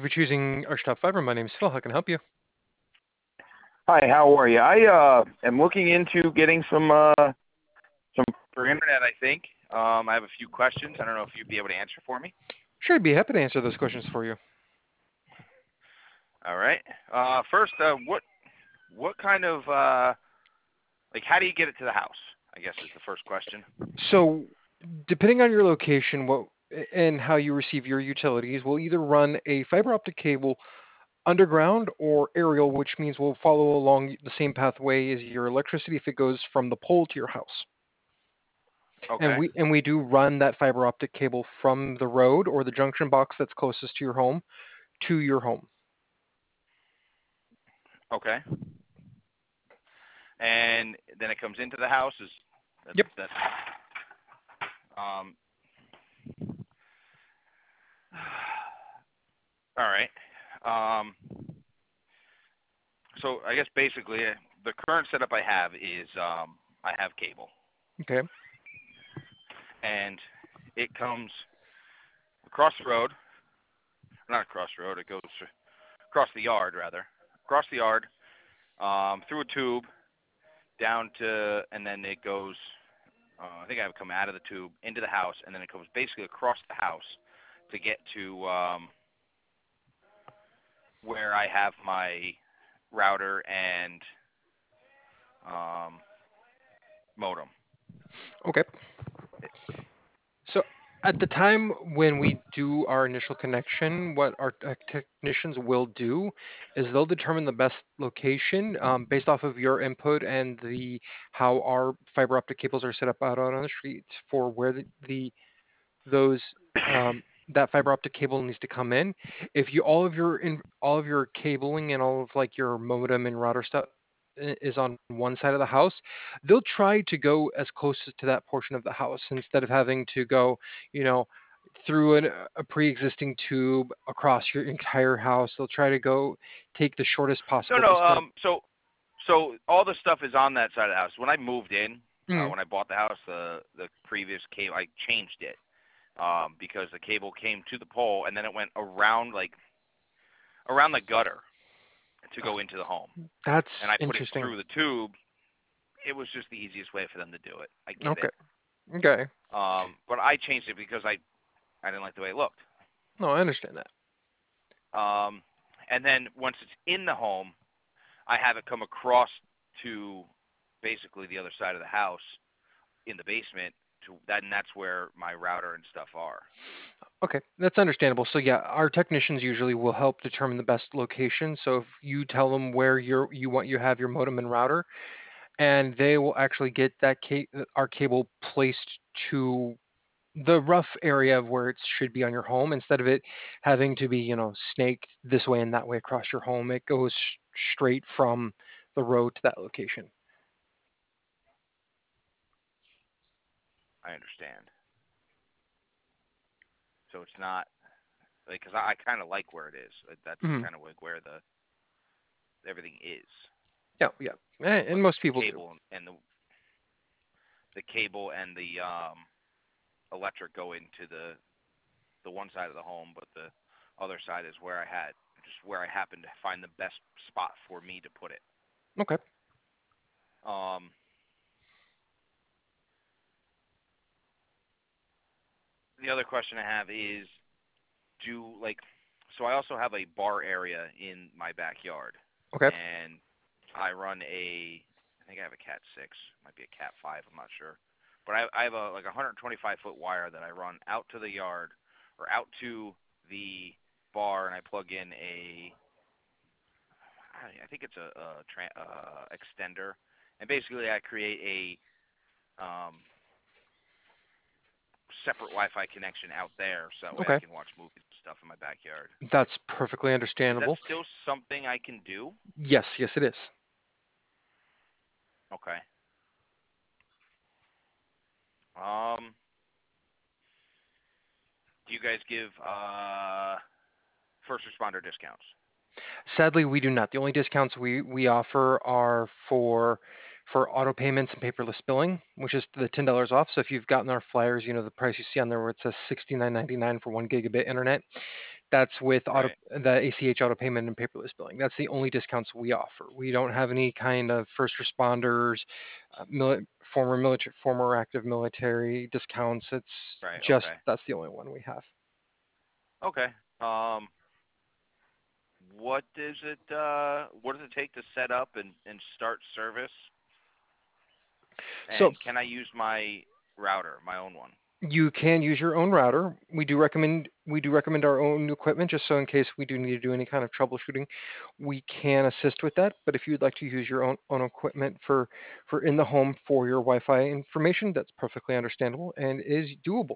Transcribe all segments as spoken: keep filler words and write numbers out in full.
you for choosing Archtop Fiber. My name is Phil. How can I help you? Hi, how are you? I uh, am looking into getting some uh, some for internet. I think um, I have a few questions. I don't know if you'd be able to answer for me. Sure, I'd be happy to answer those questions for you. All right. Uh, first, uh, what what kind of uh, like how do you get it to the house? I guess is the first question. So, depending on your location, what and how you receive your utilities, we'll either run a fiber optic cable underground or aerial, which means we'll follow along the same pathway as your electricity if it goes from the pole to your house. And Okay. we and we do run that fiber optic cable from the road or the junction box that's closest to your home to your home. Okay. And then it comes into the house. Is that's Yep. that's um. All right. Um. So I guess basically uh, the current setup I have is um I have cable Okay. and it comes across the road, not across the road, it goes across the yard rather, across the yard, um, through a tube, down to, and then it goes, uh, I think I have come out of the tube into the house, and then it goes basically across the house to get to um, where I have my router and um, modem. Okay. So at the time when we do our initial connection, what our tech- technicians will do is they'll determine the best location um, based off of your input and the how our fiber optic cables are set up out on the street for where the, the those um, that fiber optic cable needs to come in. If you all of your in, all of your cabling and all of like your modem and router stuff i- is on one side of the house, they'll try to go as close to that portion of the house instead of having to go, you know, through an, a pre-existing tube across your entire house. They'll try to go take the shortest No, possible no. distance. Um, so, so all the stuff is on that side of the house. When I moved in, uh, Mm, when I bought the house, the the previous cable, I changed it um, because the cable came to the pole and then it went around like around the gutter to go into the home, that's and I put it interesting. through the tube. It was just the easiest way for them to do it. I get Okay. it, Okay. um, but I changed it because I I didn't like the way it looked. No, I understand that. Um, and then once it's in the home, I have it come across to basically the other side of the house in the basement. To that, and that's where my router and stuff are. Okay, that's understandable. So yeah, our technicians usually will help determine the best location. So if you tell them where you're you want you have your modem and router, and they will actually get that ca- our cable placed to the rough area of where it should be on your home instead of it having to be, you know, snaked this way and that way across your home. It goes straight from the road to that location. I understand. So it's not like because I, I kind of like where it is. Like, that's Mhm. kind of like where the everything is. Yeah, yeah, and, and But most the people do. cable and the the cable and the um, electric go into the the one side of the home, but the other side is where I had just where I happened to find the best spot for me to put it. Okay. Um, the other question I have is, do like, so I also have a bar area in my backyard, Okay. and I run a, I think I have a Cat six, might be a Cat five, I'm not sure, but I, I have a like a one hundred twenty-five foot wire that I run out to the yard or out to the bar, and I plug in a, I think it's a, a tra- uh, extender, and basically I create a um, separate Wi-Fi connection out there, so that way I Okay. can watch movies and stuff in my backyard. That's perfectly Is that understandable. still something I can do? Yes, yes, it is. Okay. Um, do you guys give uh, first responder discounts? Sadly, we do not. The only discounts we, we offer are for for auto payments and paperless billing, which is the ten dollars off. So if you've gotten our flyers, you know the price you see on there where it says sixty-nine ninety-nine for one gigabit internet. That's with auto Right. the A C H auto payment and paperless billing. That's the only discounts we offer. We don't have any kind of first responders, uh, mili- former military, former active military discounts. It's Right. just Okay. that's the only one we have. Okay. Um, what is it? Uh, what does it take to set up and and start service? So And can I use my router, my own one? you can use your own router. We do recommend we do recommend our own equipment just so in case we do need to do any kind of troubleshooting, we can assist with that. But if you'd like to use your own own equipment for for in the home for your Wi-Fi information, that's perfectly understandable and is doable.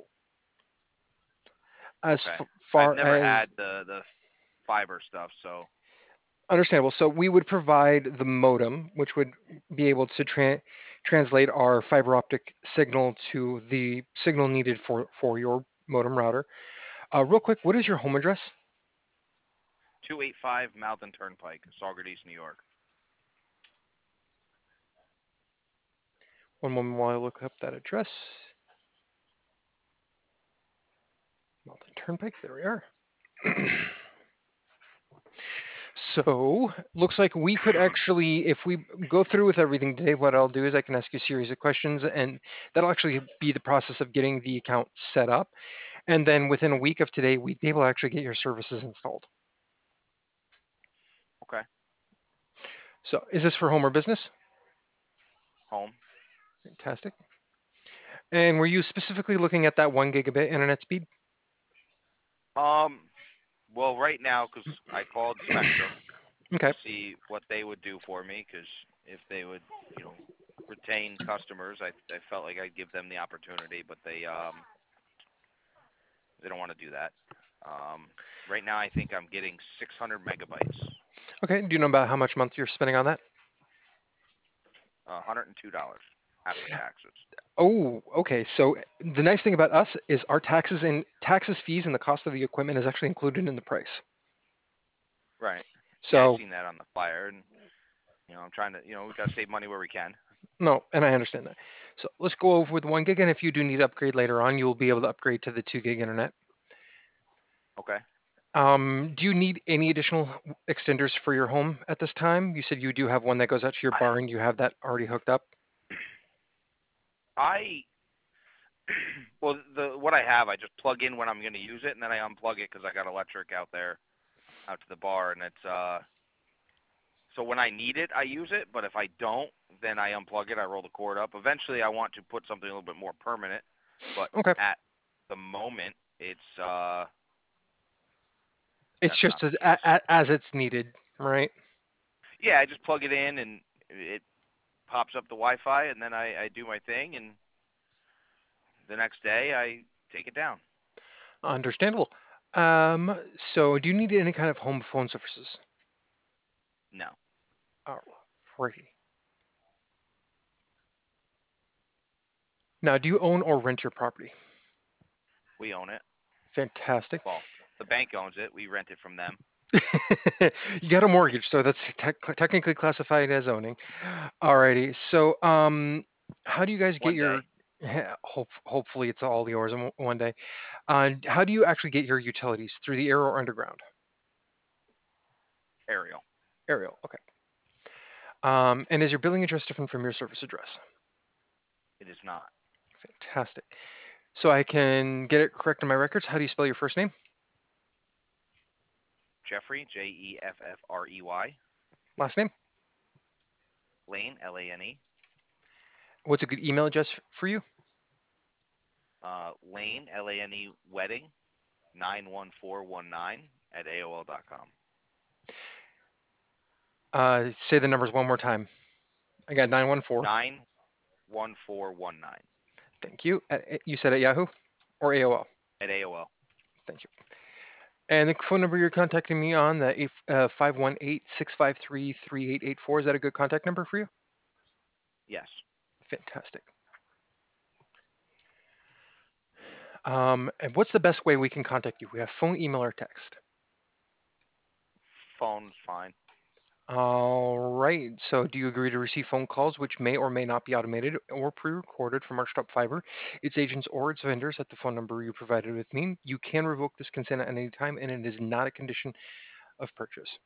As Okay. f- I've far never as had the the fiber stuff, so understandable, so we would provide the modem, which would be able to tra- translate our fiber optic signal to the signal needed for for your modem router. Uh, real quick, what is your home address? two eighty-five Malden Turnpike, Saugerties, New York. One moment while I look up that address. Malton Turnpike, there we are. So, looks like we could actually, if we go through with everything today, what I'll do is I can ask you a series of questions, and that'll actually be the process of getting the account set up. And then within a week of today, we'd be able to actually get your services installed. Okay. So, is this for home or business? Home. Fantastic. And were you specifically looking at that one gigabit internet speed? Um. Well, right now, because I called Spectrum Okay. to see what they would do for me, because if they would, you know, retain customers, I I felt like I'd give them the opportunity, but they um they don't want to do that. Um. Right now, I think I'm getting six hundred megabytes, Okay. Do you know about how much a month you're spending on that? uh, one hundred two dollars after taxes. Oh, okay. So the nice thing about us is our taxes and taxes, fees, and the cost of the equipment is actually included in the price. Right. Yeah, I So seen that on the flyer, and you know, I'm trying to, you know, we gotta save money where we can. no, and I understand that. So let's go over with one gig, and if you do need to upgrade later on, you'll be able to upgrade to the two gig internet. Okay. Um, do you need any additional extenders for your home at this time? You said you do have one that goes out to your I barn. You have that already hooked up. I well, the what I have, I just plug in when I'm gonna use it, and then I unplug it because I got electric out there, out to the bar, and it's uh. So when I need it, I use it, but if I don't, then I unplug it. I roll the cord up. Eventually, I want to put something a little bit more permanent, but Okay. at the moment, it's uh. It's That's not just the as case. a, a, as it's needed, right? Yeah, I just plug it in, and it pops up the Wi-Fi, and then I, I do my thing, and the next day I take it down. Understandable. Um, so do you need any kind of home phone services? No, Alrighty. Now, do you own or rent your property? we own it. Fantastic. Well, the bank owns it. We rent it from them. You got a mortgage, so that's tec- technically classified as owning. Alrighty. So, um, how do you guys get One your? day, Hope, hopefully, it's all yours in one day. Uh, how do you actually get your utilities through the air or underground? aerial. Aerial. Okay. Um, and is your billing address different from your service address? It is not. Fantastic. So I can get it correct in my records. How do you spell your first name? Jeffrey, J E F F R E Y. Last name? Lane, L A N E. What's a good email address for you? Uh, Lane, L A N E, wedding, nine one four one nine at A O L dot com. Uh, say the numbers one more time. I got nine one four. nine one four one nine Thank you. Uh, uh, You said at Yahoo or A O L? at A O L. Thank you. And the phone number you're contacting me on, the eight, uh, five one eight, six five three, three eight eight four, is that a good contact number for you? Yes. Fantastic. Um, and what's the best way we can contact you? We have phone, email, or text. Phone's fine. All right. So, do you agree to receive phone calls which may or may not be automated or pre-recorded from Archtop Fiber, its agents, or its vendors at the phone number you provided with me? You can revoke this consent at any time, and it is not a condition of purchase.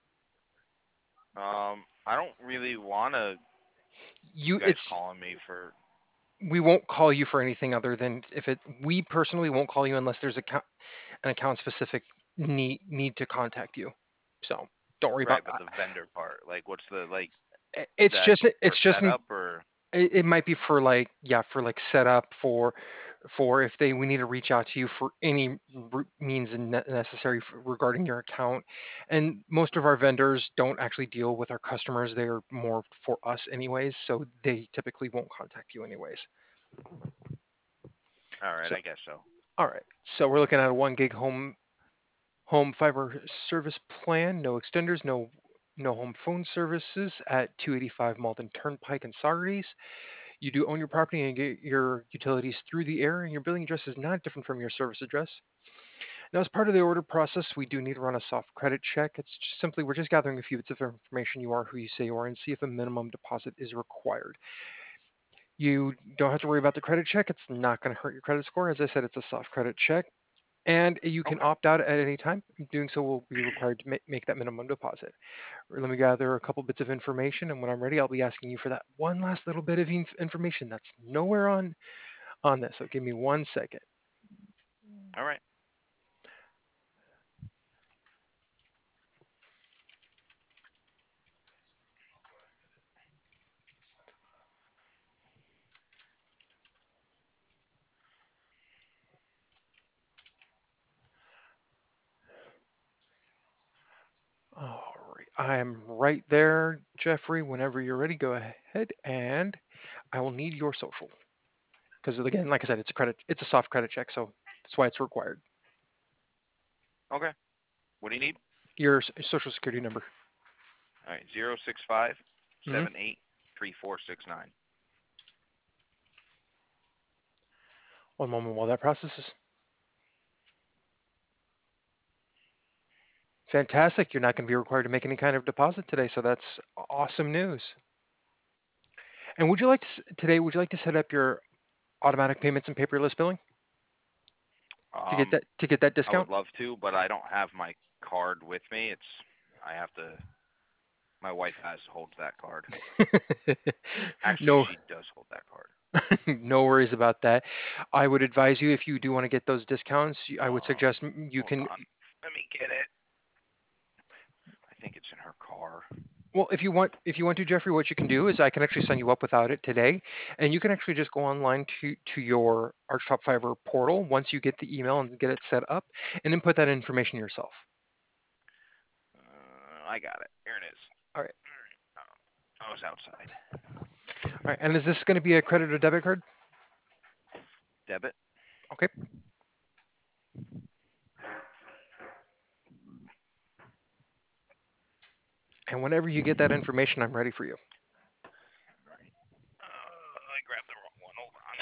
Um, I don't really want to you You, guys it's calling me for. we won't call you for anything other than if it. We personally won't call you unless there's a co- an account specific need need to contact you. So don't worry about Right, but that. the vendor part, like, what's the like? I- Is It's that just for it's just setup or? it, it might be for like yeah for like setup for for if they we need to reach out to you for any r- means ne- necessary for, regarding your account. And most of our vendors don't actually deal with our customers, they're more for us anyways, so they typically won't contact you anyways. All right, So I guess so. all right, so we're looking at a one gig home home fiber service plan, no extenders, no no home phone services at two eighty-five Malden Turnpike in Saugerties. You do own your property and get your utilities through the air, and your billing address is not different from your service address. Now, as part of the order process, we do need to run a soft credit check. It's just simply we're just gathering a few bits of information. You are who you say you are, and see if a minimum deposit is required. You don't have to worry about the credit check. It's not going to hurt your credit score. As I said, it's a soft credit check, and you can Okay. opt out at any time. Doing so will be required to ma- make that minimum deposit. Let me gather a couple bits of information, and when I'm ready, I'll be asking you for that one last little bit of inf- information that's nowhere on on this. So give me one second. All right. All right, I am right there, Jeffrey. Whenever you're ready, go ahead, and I will need your social because again, like I said, it's a credit, it's a soft credit check, so that's why it's required. Okay. What do you need? Your s- social security number. All right. Zero six five Hmm. seven eight three four six nine. One moment while that processes. Fantastic. You're not going to be required to make any kind of deposit today, so that's awesome news. And would you like to s- today? Would you like to set up your automatic payments and paperless billing to get Um, that to get that I would discount? love to, but I don't have my card with me. It's I have to. My wife has holds that card. Actually, No, she does hold that card. no worries about that. I would advise you if you do want to get those discounts, I would Um, suggest m- you hold can. on. Let me get it. I think it's in her car. Well, if you want, if you want to, Jeffrey, what you can do is I can actually sign you up without it today, and you can actually just go online to to your Archtop Fiber portal once you get the email and get it set up, and input that information yourself. Uh, I got it. Here it is. All right, I was outside. all right. And is this going to be a credit or debit card? Debit. Okay. And whenever you get that information, I'm ready for you. All right. Uh, I grabbed the wrong one. Hold on.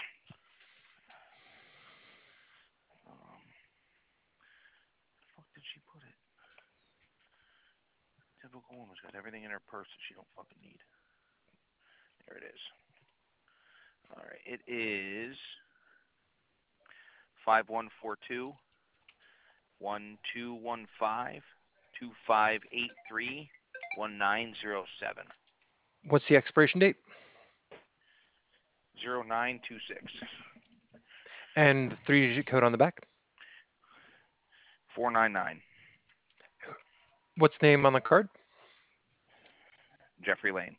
Um, the fuck did she put it? Typical woman's got everything in her purse that she don't fucking need. There it is. All right. It is five one four two one two one five two five eight three one nine zero seven What's the expiration date zero nine two six and the three-digit code on the back? four nine nine. What's the name on the card? Jeffrey Lane.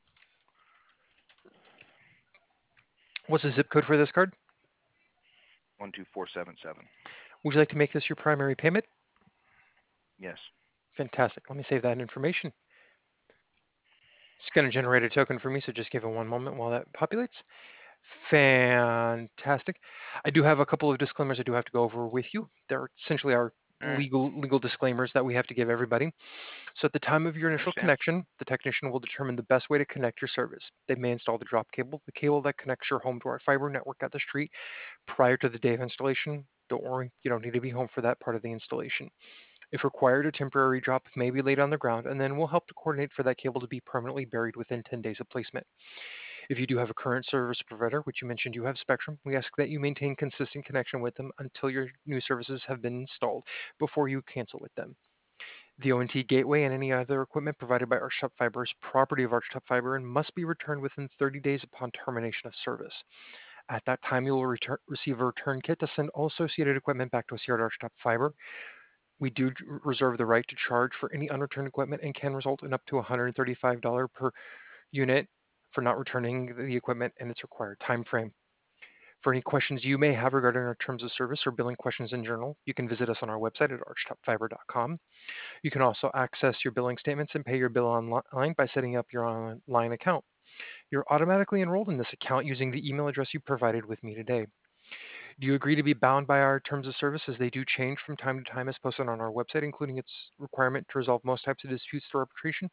What's the zip code for this card? one two four seven seven. Would you like to make this your primary payment? Yes. Fantastic. Let me save that information. It's going to generate a token for me, so just give it one moment while that populates. Fantastic. I do have a couple of disclaimers I do have to go over with you. They're essentially our All right. legal legal disclaimers that we have to give everybody. So at the time of your I initial understand. connection, the technician will determine the best way to connect your service. They may install the drop cable, the cable that connects your home to our fiber network at the street prior to the day of installation. Don't worry, you don't need to be home for that part of the installation. If required, a temporary drop may be laid on the ground, and then we'll help to coordinate for that cable to be permanently buried within ten days of placement. If you do have a current service provider, which you mentioned you have Spectrum, we ask that you maintain consistent connection with them until your new services have been installed before you cancel with them. The O N T gateway and any other equipment provided by Archtop Fiber is property of Archtop Fiber and must be returned within thirty days upon termination of service. At that time, you will return, receive a return kit to send all associated equipment back to us here at Archtop Fiber. We do reserve the right to charge for any unreturned equipment and can result in up to one hundred thirty-five dollars per unit for not returning the equipment in its required time frame. For any questions you may have regarding our terms of service or billing questions in general, you can visit us on our website at archtop fiber dot com. You can also access your billing statements and pay your bill online by setting up your online account. You're automatically enrolled in this account using the email address you provided with me today. Do you agree to be bound by our terms of service as they do change from time to time as posted on our website, including its requirement to resolve most types of disputes through arbitration?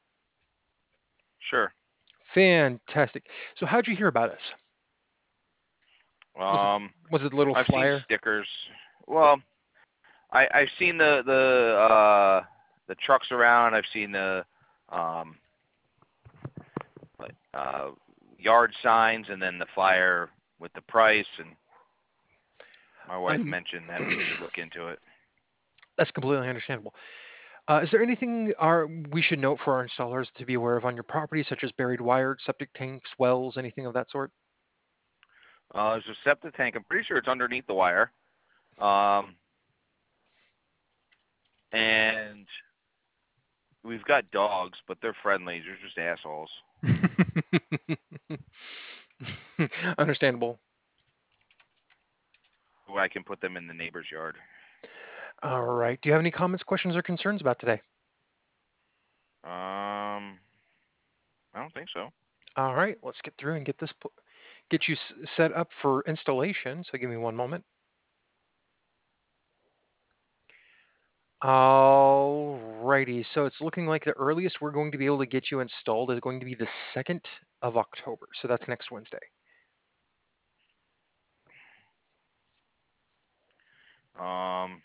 Sure. Fantastic. So how'd you hear about us? Was it Um, was it a little I've seen flyer? stickers. Well, I I've seen the the uh the trucks around. I've seen the um like uh yard signs, and then the flyer with the price, and my wife I'm mentioned that we should look into it. That's completely understandable. Uh, is there anything our we should note for our installers to be aware of on your property, such as buried wire, septic tanks, wells, anything of that sort? Uh, there's a septic tank. I'm pretty sure it's underneath the wire. Um, and we've got dogs, but they're friendly. They're just assholes. Understandable. I can put them in the neighbor's yard. All right. Do you have any comments, questions, or concerns about today? Um, I don't think so. All right. Let's get through and get this get you set up for installation. So give me one moment. All righty. So it's looking like the earliest we're going to be able to get you installed is going to be the second of October. So that's next Wednesday. Um,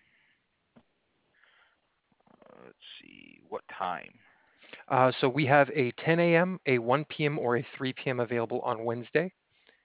let's see, what time? Uh, so we have a ten a m, a one p m, or a three p m available on Wednesday.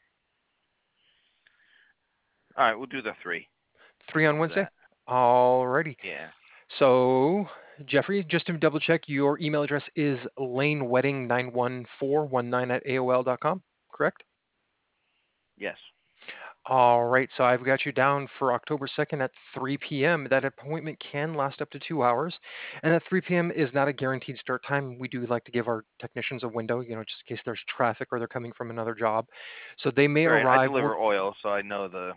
All right, we'll do the three. Three on We'll do Wednesday? that. Alrighty. Yeah. So, Jeffrey, just to double check, your email address is lanewedding nine one four one nine at A O L dot com, correct? Yes. All right, so I've got you down for October second at three p m. That appointment can last up to two hours, and at three p m is not a guaranteed start time. We do like to give our technicians a window, you know, just in case there's traffic or they're coming from another job. So they may Right. I arrive. deliver oil, so I know the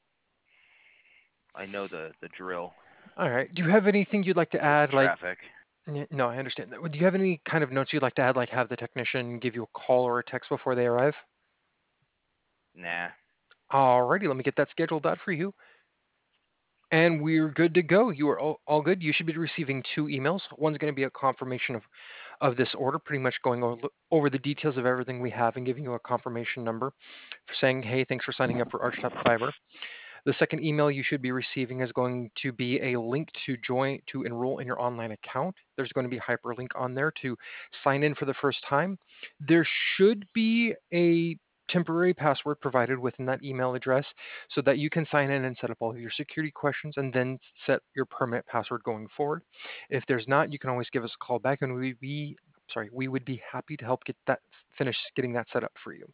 I know the the drill. All right. Do you have anything you'd like to With the add? Like, traffic. n- no, I understand that. Do you have any kind of notes you'd like to add, like have the technician give you a call or a text before they arrive? Nah. Alrighty, let me get that scheduled out for you. And we're good to go. You are all, all good. You should be receiving two emails. One's going to be a confirmation of, of this order, pretty much going over, over the details of everything we have and giving you a confirmation number for saying, hey, thanks for signing up for Archtop Fiber. The second email you should be receiving is going to be a link to join to enroll in your online account. There's going to be a hyperlink on there to sign in for the first time. There should be a temporary password provided within that email address so that you can sign in and set up all of your security questions and then set your permanent password going forward. If there's not, you can always give us a call back and we be sorry, we would be happy to help get that finish getting that set up for you.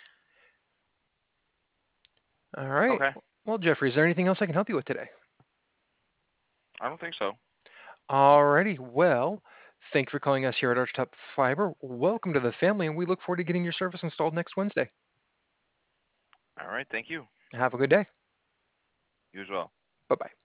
All right. Okay. Well, Jeffrey, is there anything else I can help you with today? I don't think so. Alrighty, well, thanks for calling us here at Archtop Fiber. Welcome to the family, and we look forward to getting your service installed next Wednesday. All right. Thank you. Have a good day. You as well. Bye bye.